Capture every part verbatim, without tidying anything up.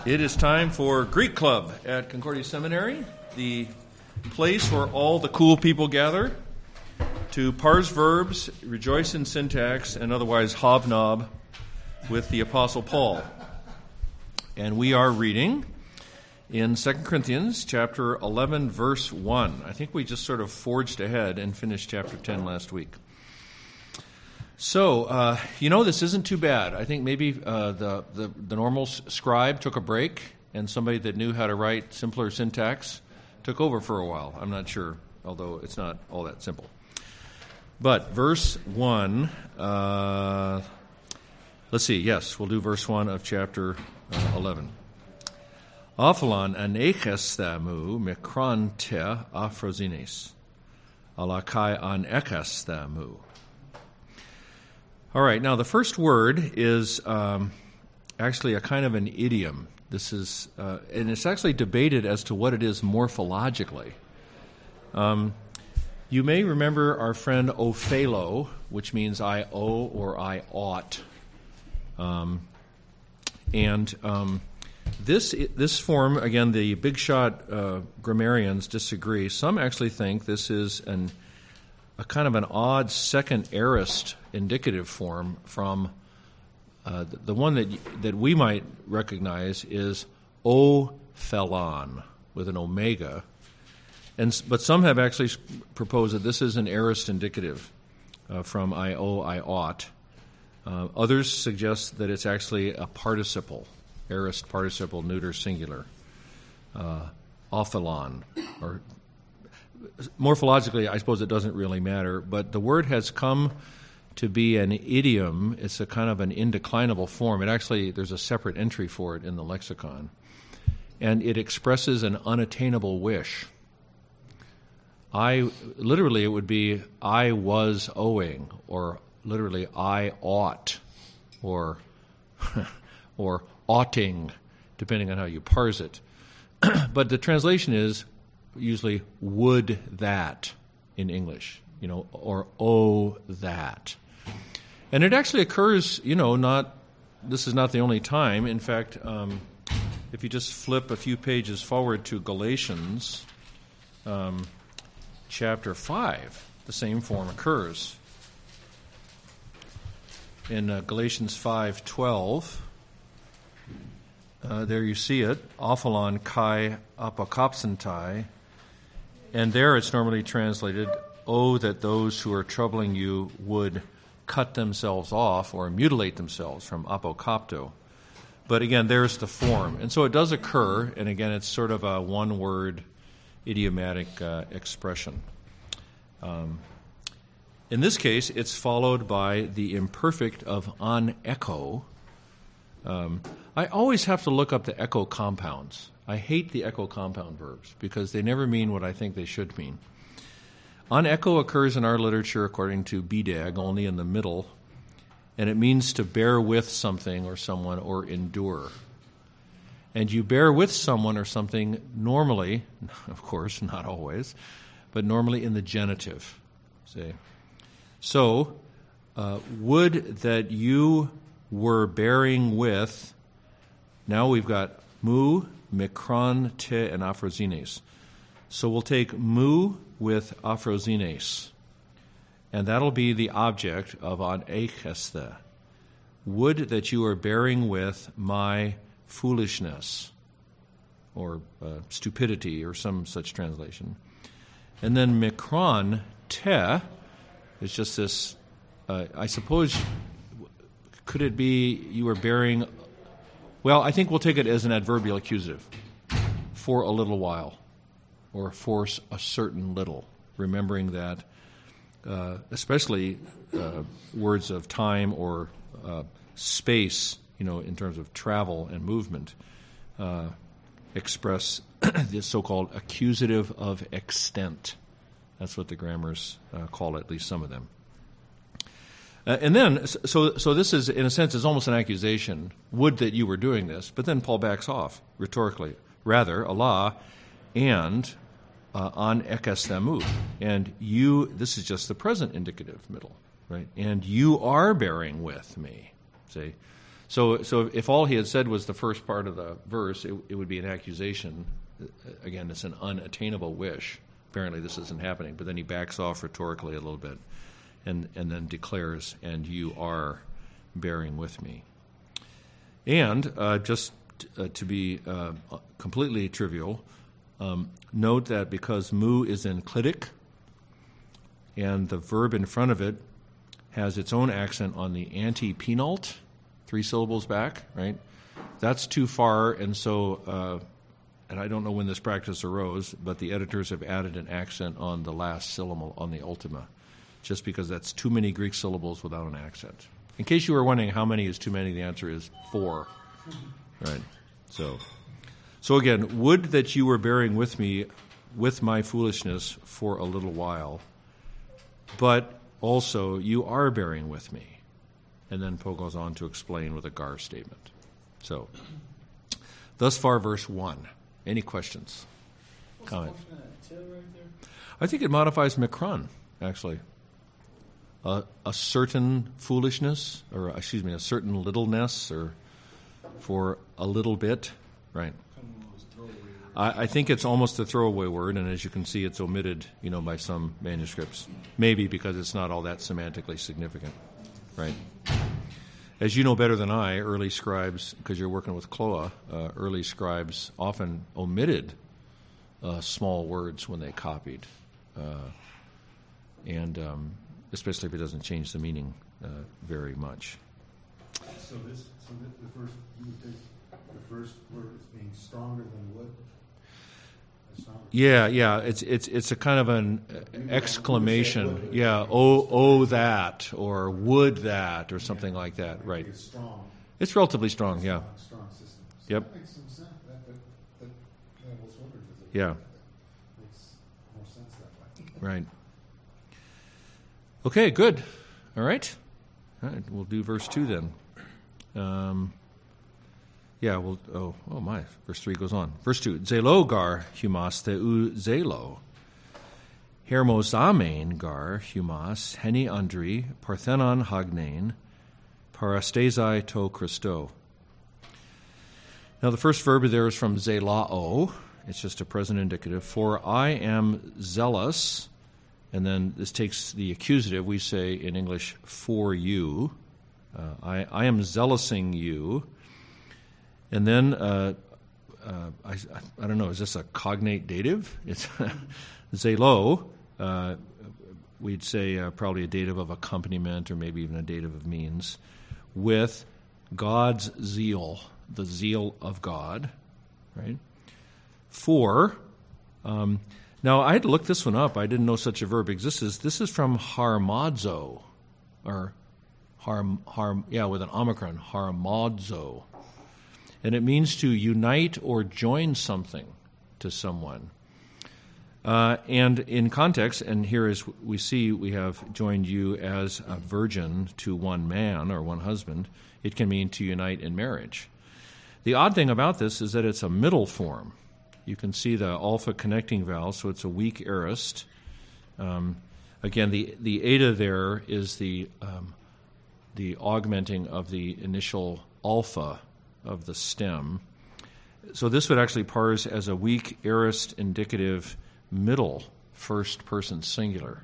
It is time for Greek Club at Concordia Seminary, the place where all the cool people gather to parse verbs, rejoice in syntax, and otherwise hobnob with the Apostle Paul. And we are reading in Second Corinthians chapter eleven, verse one. I think we just sort of forged ahead and finished chapter ten last week. So, uh, you know, this isn't too bad. I think maybe uh, the, the, the normal scribe took a break, and somebody that knew how to write simpler syntax took over for a while. I'm not sure, although it's not all that simple. But verse one, uh, let's see, yes, we'll do verse one of chapter uh, eleven. Apholon aneches thamu mikron te aphrosines, alakai aneches thamu. All right, now the first word is um, actually a kind of an idiom. This is, uh, and it's actually debated as to what it is morphologically. Um, you may remember our friend ophelo, which means I owe or I ought. Um, and um, this this form, again, the big shot uh, grammarians disagree. Some actually think this is an a kind of an odd second aorist indicative form from uh, the, the one that that we might recognize is ophelon with an omega, and but some have actually proposed that this is an aorist indicative uh, from I owe, I ought. Uh, others suggest that it's actually a participle, aorist participle, neuter singular, uh, ophelon, or morphologically, I suppose it doesn't really matter, but the word has come to be an idiom. It's a kind of an indeclinable form. It actually, there's a separate entry for it in the lexicon, and it expresses an unattainable wish. I, literally, it would be, I was owing, or literally, I ought, or, or oughting, depending on how you parse it. But the translation is usually would that in English, you know, or oh that. And it actually occurs, you know, not, this is not the only time. In fact, um, if you just flip a few pages forward to Galatians um, chapter five, the same form occurs. In uh, Galatians five twelve, uh, there you see it, apholon kai apokopsantai. And there it's normally translated, oh, that those who are troubling you would cut themselves off or mutilate themselves, from apokopto. But again, there's the form. And so it does occur, and again, it's sort of a one-word idiomatic uh, expression. Um, in this case, it's followed by the imperfect of on echo. Um, I always have to look up the echo compounds. I hate the echo compound verbs because they never mean what I think they should mean. On echo occurs in our literature, according to B D A G, only in the middle, and it means to bear with something or someone or endure. And you bear with someone or something normally, of course, not always, but normally in the genitive. See? So, uh, would that you were bearing with, now we've got mu, mikron, te, and aphrosines. So we'll take mu with aphrosines, and that'll be the object of anechesthe. Would that you are bearing with my foolishness, or uh, stupidity, or some such translation. And then mikron, te, is just this, uh, I suppose, could it be you are bearing, well, I think we'll take it as an adverbial accusative, for a little while, or for a certain little, remembering that uh, especially uh, words of time or uh, space, you know, in terms of travel and movement, uh, express the so-called accusative of extent. That's what the grammars uh, call it, at least some of them. Uh, and then, so so this is, in a sense, is almost an accusation. Would that you were doing this. But then Paul backs off, rhetorically. Rather, Allah and uh, an ekasthamu. And you, this is just the present indicative middle, right? And you are bearing with me, see? So, so if all he had said was the first part of the verse, it, it would be an accusation. Again, it's an unattainable wish. Apparently this isn't happening. But then he backs off rhetorically a little bit and, and then declares, and you are bearing with me. And uh, just uh, to be uh, completely trivial, um, note that because mu is enclitic and the verb in front of it has its own accent on the antepenult, three syllables back, right? That's too far, and so, uh, and I don't know when this practice arose, but the editors have added an accent on the last syllable on the ultima, just because that's too many Greek syllables without an accent. In case you were wondering how many is too many, the answer is four, right? So, so again, would that you were bearing with me with my foolishness for a little while, but also you are bearing with me. And then Poe goes on to explain with a gar statement. So, thus far, verse one. Any questions? What's Comment? the function of that till right there? I think it modifies mikron, actually. Uh, a certain foolishness, or excuse me, a certain littleness, or for a little bit, right? Kind of one of those throwaway words. I, I think it's almost a throwaway word, and as you can see, it's omitted, you know, by some manuscripts. Maybe because it's not all that semantically significant, right? As you know better than I, early scribes, because you're working with Cloa, uh, early scribes often omitted uh, small words when they copied, uh, and um, especially if it doesn't change the meaning uh, very much. So this, so the, the first, you would take the first word as being stronger than wood. Stronger. Yeah, yeah, it's it's it's a kind of an exclamation. Yeah, oh, oh, that, or would that, or something like that. Right. It's strong. It's relatively strong. Yeah. Strong, strong system. So Yep. That makes some sense. That, that, that, that was wondered as a- Yeah. that makes more sense that way. Right. Okay, good. All right. All right, we'll do verse two then. Um, yeah, we'll, oh, oh my, verse three goes on. Verse two, Zelo gar humas theu zelo. Hermosamein gar humas heni andri parthenon hagnein parastesai to Christo. Now the first verb there is from zelao. It's just a present indicative. For I am zealous. And then this takes the accusative. We say in English, for you. Uh, I, I am zealousing you. And then, uh, uh, I, I don't know, is this a cognate dative? It's zelo. Uh, we'd say uh, probably a dative of accompaniment or maybe even a dative of means. With God's zeal, the zeal of God, right? For... Um, Now, I had to look this one up. I didn't know such a verb exists. This is from harmazo, or harm, harm, yeah, with an omicron, harmazo. And it means to unite or join something to someone. Uh, and in context, and here as we see, we have joined you as a virgin to one man or one husband. It can mean to unite in marriage. The odd thing about this is that it's a middle form. You can see the alpha connecting vowel, so it's a weak aorist. Um, again, the, the eta there is the um, the augmenting of the initial alpha of the stem. So this would actually parse as a weak aorist indicative middle first person singular.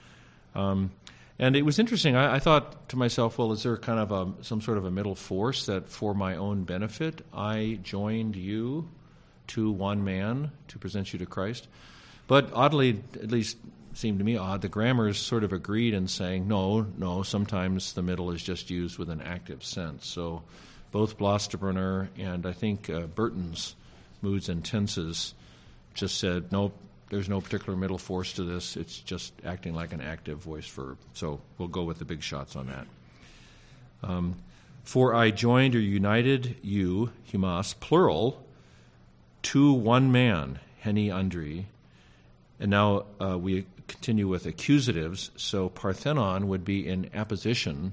Um, and it was interesting. I, I thought to myself, well, is there kind of a, some sort of a middle force that for my own benefit I joined you to one man to present you to Christ? But oddly, at least seemed to me odd, the grammars sort of agreed in saying, no, no, sometimes the middle is just used with an active sense. So both Blosterbrunner and I think uh, Burton's moods and tenses just said, nope, there's no particular middle force to this. It's just acting like an active voice verb. So we'll go with the big shots on that. Um, For I joined or united you, humas, plural, to one man, heni andri. And now uh, we continue with accusatives. So parthenon would be in apposition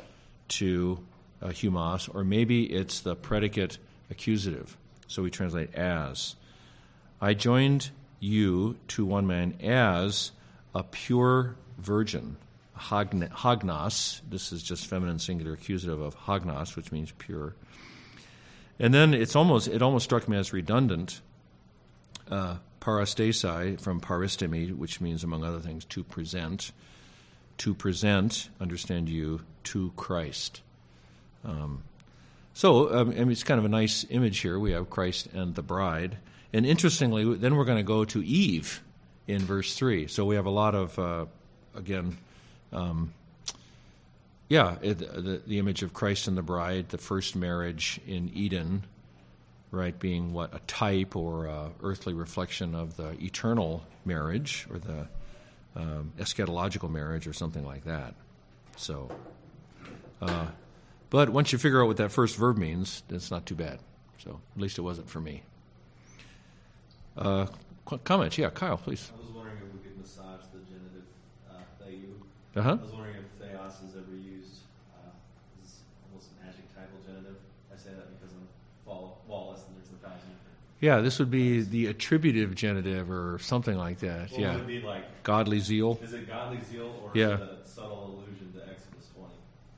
to uh, humas, or maybe it's the predicate accusative. So we translate as. I joined you to one man as a pure virgin. hagn- hagnos. This is just feminine singular accusative of hagnos, which means pure. And then it's almost it almost struck me as redundant. Uh, parastesai from paristemi, which means, among other things, to present. To present, understand you, to Christ. Um, so, um, I mean, it's kind of a nice image here. We have Christ and the bride. And interestingly, then we're going to go to Eve in verse three. So we have a lot of, uh, again, um, yeah, it, the, the image of Christ and the bride, the first marriage in Eden, right, being what, a type or a earthly reflection of the eternal marriage or the um, eschatological marriage or something like that. So, uh, but once you figure out what that first verb means, it's not too bad. So at least it wasn't for me. Uh, qu- comments? Yeah, Kyle, please. I was wondering if we could massage the genitive uh, theou. Uh-huh. I was wondering if theos is ever used uh, as almost an adjectival genitive. I say that because I'm Wall- Wallace and there's a thousand different. Yeah, this would be the attributive genitive or something like that. Well, yeah. would it be like, Godly zeal. is it godly zeal or Yeah. is it a subtle allusion to Exodus twenty?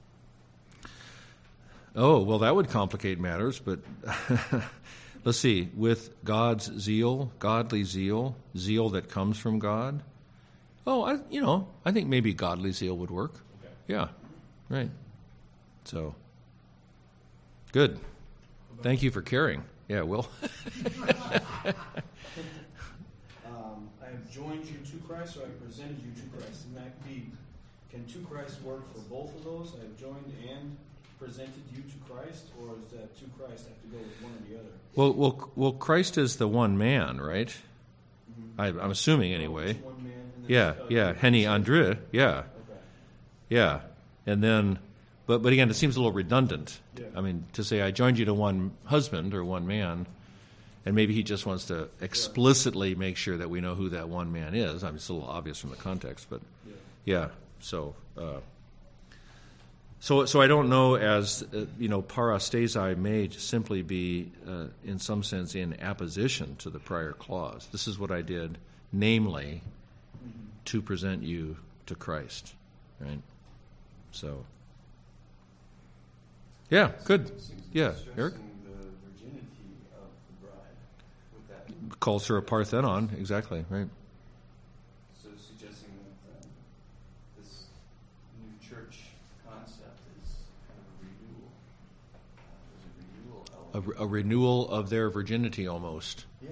Oh, well, that would complicate matters, but let's see. With God's zeal, godly zeal, zeal that comes from God. Oh, I, you know, I think maybe godly zeal would work. Okay. Yeah, right. So, good. Thank you for caring. Yeah, Will. Um, I have joined you to Christ, or I have presented you to Christ. And that be, can to Christ work for both of those? I have joined and presented you to Christ, or is that to Christ have to go with one or the other? Well, well, well. Christ is the one man, right? Mm-hmm. I, I'm assuming anyway. Just one man, and then Yeah, uh, yeah. Henny Andre. Yeah, Okay. yeah. And then, but but again, it seems a little redundant. Yeah. I mean, to say I joined you to one husband or one man, and maybe he just wants to explicitly make sure that we know who that one man is. I mean, it's a little obvious from the context, but Yeah. yeah. So, uh, so so I don't know. As uh, you know, parastesai may simply be, uh, in some sense, in apposition to the prior clause. This is what I did, namely, Mm-hmm. to present you to Christ, right? So, yeah, good. Yeah, Eric? Stressing the virginity of the bride with that. Calls her a Parthenon, exactly, right? So suggesting that um, this new church concept is kind of a renewal. Uh, there's a renewal A, element. a renewal of their virginity almost. Yeah.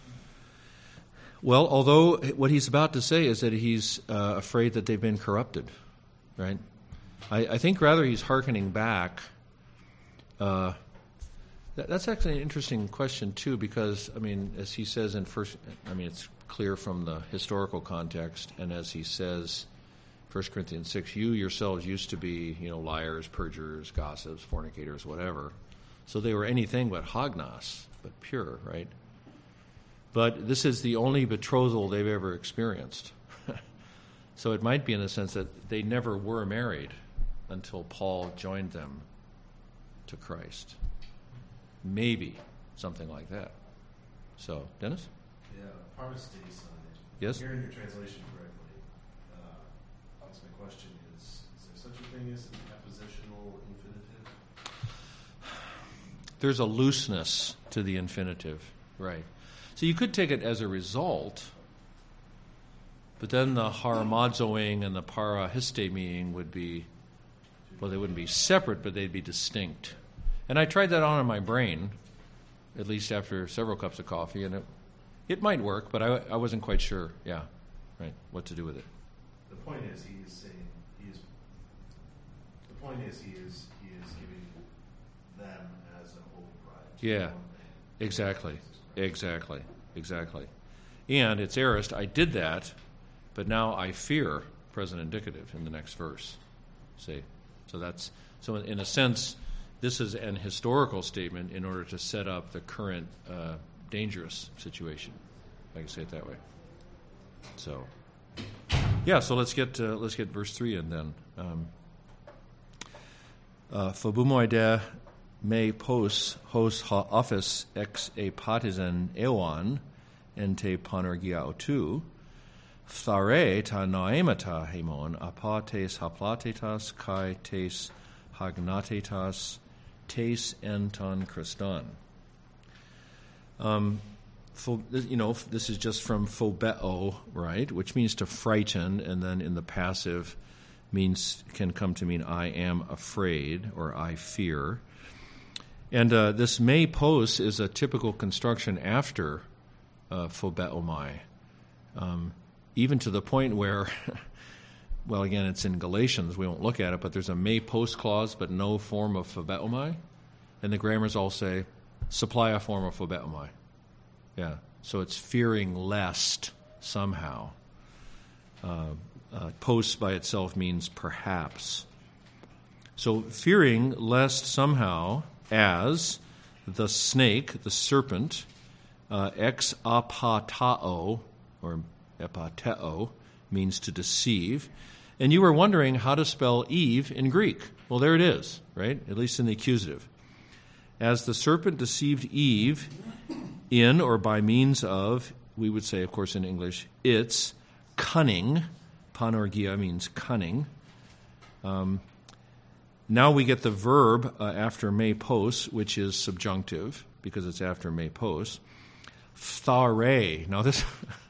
Well, although what he's about to say is that he's uh, afraid that they've been corrupted, right? I, I think rather he's hearkening back. Uh, that, that's actually an interesting question, too, because, I mean, as he says in first, I mean, it's clear from the historical context, and as he says, First Corinthians six, you yourselves used to be, you know, liars, perjurers, gossips, fornicators, whatever. So they were anything but hagnos, but pure, right? But this is the only betrothal they've ever experienced. So it might be in the sense that they never were married until Paul joined them to Christ. Maybe something like that. So, Dennis? Yeah, parastesai. Yes? Hearing your translation correctly, uh, I guess my question is, is there such a thing as an appositional infinitive? There's a looseness to the infinitive, right. So you could take it as a result, but then the harmazoing and the parahistemeing would be, well, they wouldn't be separate, but they'd be distinct. And I tried that on in my brain, at least after several cups of coffee, and it it might work, but I, I wasn't quite sure, yeah, right, what to do with it. The point is, he is saying he is. The point is, he is he is giving them as a holy bride. to Yeah, one man. exactly, exactly, exactly. And it's aorist, I did that, but now I fear present indicative in the next verse. See? So that's, so in a sense, this is an historical statement in order to set up the current uh, dangerous situation. If I can say it that way. So, yeah. So let's get uh, let's get verse three in then. Um, uh, Phobumoide me pos hos ha office ex e partisan eon ente panergia autu phthare ta noemata hemon, apa tes haplatetas, kai tes hagnatetas, tes enton Christon. Um, you know, this is just from phobeo, right, which means to frighten, and then in the passive means can come to mean I am afraid or I fear. And uh, this me pos is a typical construction after uh, phobeomai, um, even to the point where, well, again, it's in Galatians. We won't look at it, but there's a me pos clause, but no form of phobeomai. And the grammars all say, supply a form of phobeomai. Yeah, so it's fearing lest somehow. Uh, uh, pos by itself means perhaps. So fearing lest somehow, as the snake, the serpent, uh, ex apatao, or epateo, means to deceive. And you were wondering how to spell Eve in Greek. Well, there it is, right? At least in the accusative. As the serpent deceived Eve in or by means of, we would say, of course, in English, its cunning. Panorgia means cunning. Um, now we get the verb uh, after me pos, which is subjunctive, because it's after me pos. Phthare. Now this,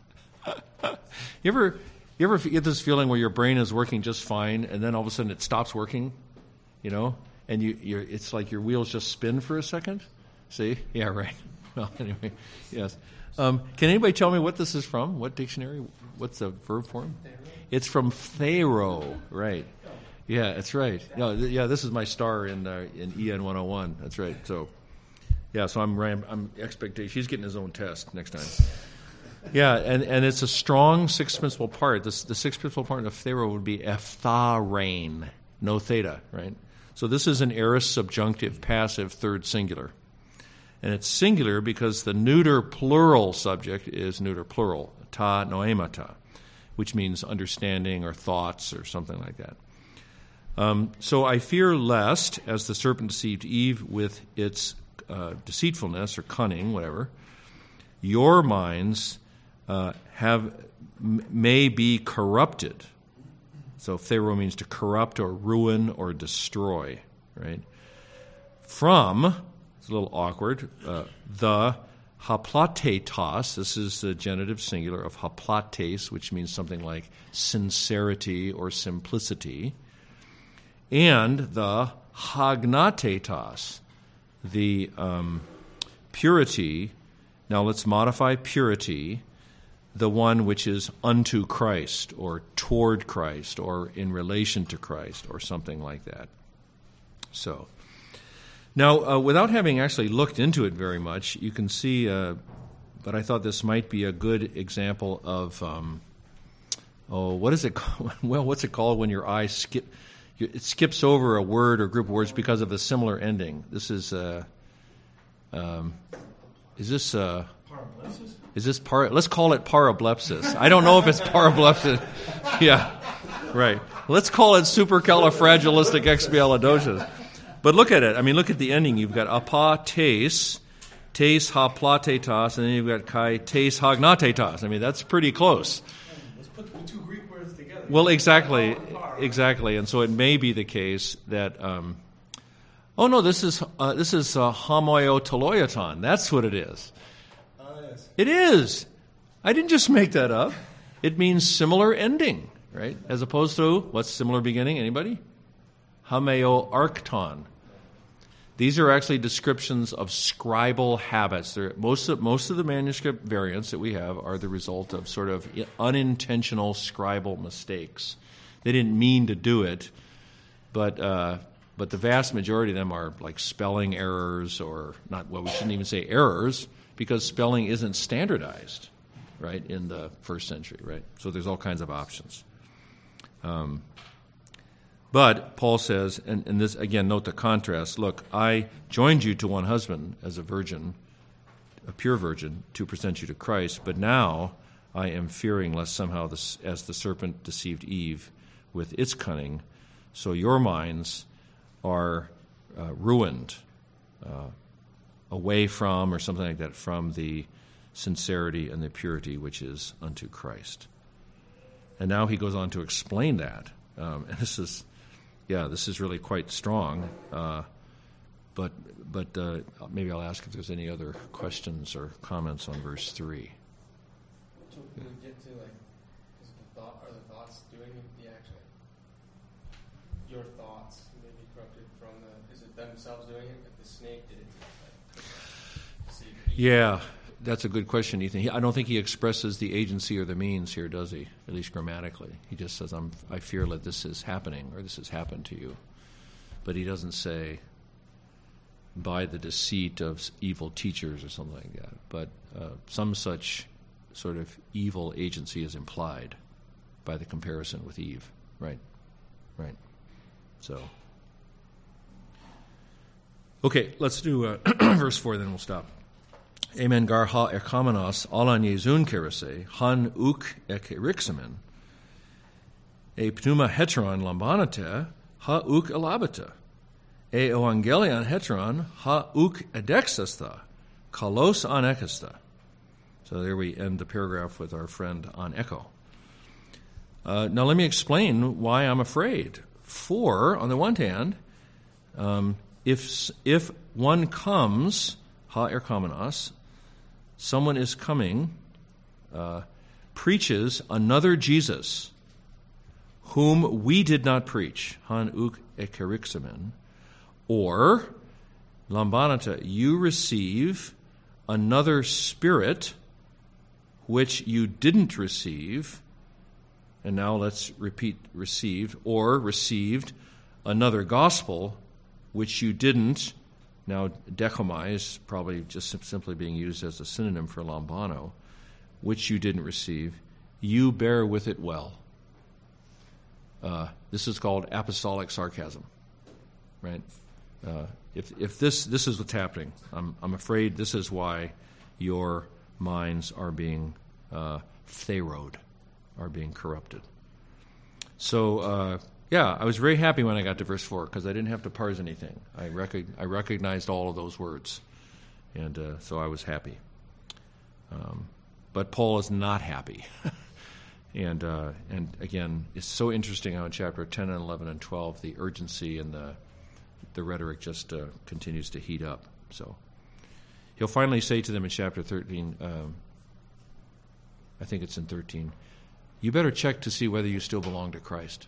you ever you ever get this feeling where your brain is working just fine, and then all of a sudden it stops working, you know, and you you're, it's like your wheels just spin for a second. See? Yeah, right. Well, anyway, yes. Um, can anybody tell me what this is from? What dictionary? What's the verb form? It's from phthero, right? Yeah, that's right. No, th- yeah, this is my star in uh, in E N one oh one. That's right. So, yeah, so I'm ram- I'm expecting she's getting his own test next time. Yeah, and, and it's a strong sixth principal part. This, the sixth principal part of phthero would be ephtharain, no theta, right? So this is an aorist subjunctive passive third singular. And it's singular because the neuter plural subject is neuter plural, ta noemata, which means understanding or thoughts or something like that. Um, so I fear lest, as the serpent deceived Eve with its uh, deceitfulness or cunning, whatever, your minds uh, have m- may be corrupted. So phthero means to corrupt or ruin or destroy, right? From... It's a little awkward. Uh, the haplatetos, this is the genitive singular of haplates, which means something like sincerity or simplicity, and the hagnatetos, the um, purity. Now let's modify purity, the one which is unto Christ or toward Christ or in relation to Christ or something like that. So... Now, uh, without having actually looked into it very much, you can see, uh, but I thought this might be a good example of, um, oh, what is it called? Well, what's it called when your eye skip, it skips over a word or group of words because of a similar ending? This is, uh, um, is this, uh, Parablepsis? Is this par? Let's call it parablepsis. I don't know if it's parablepsis. Yeah, right. Let's call it supercalifragilisticexpialidocious. But look at it. I mean, look at the ending. You've got apa tes, tes haplatetas, and then you've got kai tes hagnatetas. I mean, that's pretty close. Let's put the two Greek words together. Well, exactly, exactly. And so it may be the case that, um, oh no, this is uh, this is uh, homoiotoloiaton. That's what it is. Oh, yes. It is. I didn't just make that up. It means similar ending, right? As opposed to what's similar beginning? Anybody? Homeoarcton. These are actually descriptions of scribal habits. They're, most of most of the manuscript variants that we have are the result of sort of unintentional scribal mistakes. They didn't mean to do it, but uh, but the vast majority of them are like spelling errors or not. Well, we shouldn't even say errors because spelling isn't standardized, right, in the first century, right? So there's all kinds of options. Um, But Paul says, and, and this again, note the contrast. Look, I joined you to one husband as a virgin, a pure virgin, to present you to Christ. But now I am fearing lest somehow, this, as the serpent deceived Eve with its cunning, so your minds are uh, ruined uh, away from, or something like that, from the sincerity and the purity which is unto Christ. And now he goes on to explain that. Um, and this is, yeah, this is really quite strong. Uh, but but uh, maybe I'll ask if there's any other questions or comments on verse three. So we get to like, is the thought, are the thoughts doing the action? Your thoughts may be corrupted from the, is it themselves doing it? Like the snake did it to like, see, Yeah, that's a good question, Ethan. He, I don't think he expresses the agency or the means here, does he? At least grammatically. He just says, I'm, I fear that this is happening or this has happened to you. But he doesn't say by the deceit of evil teachers or something like that. But uh, some such sort of evil agency is implied by the comparison with Eve. Right, right. So, okay, let's do uh, verse four, then we'll stop. Amen gar ha erkamenos alan Jezun kerase, han uk ek rixamen, e pneuma heteron lambanate, ha uk elabata, e evangelion heteron, ha uk edexasta, kalos an ekasta. So there we end the paragraph with our friend on echo. Uh, now let me explain why I'm afraid. For, on the one hand, um, if if one comes, ha erkamenos, someone is coming, uh, preaches another Jesus, whom we did not preach, han uk ekerixamen, or, lambanata, you receive another spirit which you didn't receive, and now let's repeat received, or received another gospel which you didn't. Now, dechomai is probably just simply being used as a synonym for lambano, which you didn't receive. You bear with it well. Uh, this is called apostolic sarcasm, right? Uh, if if this this is what's happening, I'm I'm afraid this is why your minds are being uh, pharaohed, are being corrupted. So. Uh, Yeah, I was very happy when I got to verse four because I didn't have to parse anything. I, rec- I recognized all of those words, and uh, so I was happy. Um, but Paul is not happy. and uh, and again, it's so interesting how in chapter ten and eleven and twelve, the urgency and the, the rhetoric just uh, continues to heat up. So he'll finally say to them in chapter thirteen, um, I think it's in thirteen, you better check to see whether you still belong to Christ.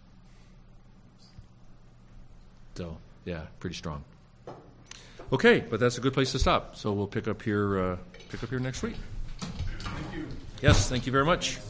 So, yeah, pretty strong. Okay, but that's a good place to stop. So we'll pick up here, uh, pick up here next week. Thank you. Yes, thank you very much.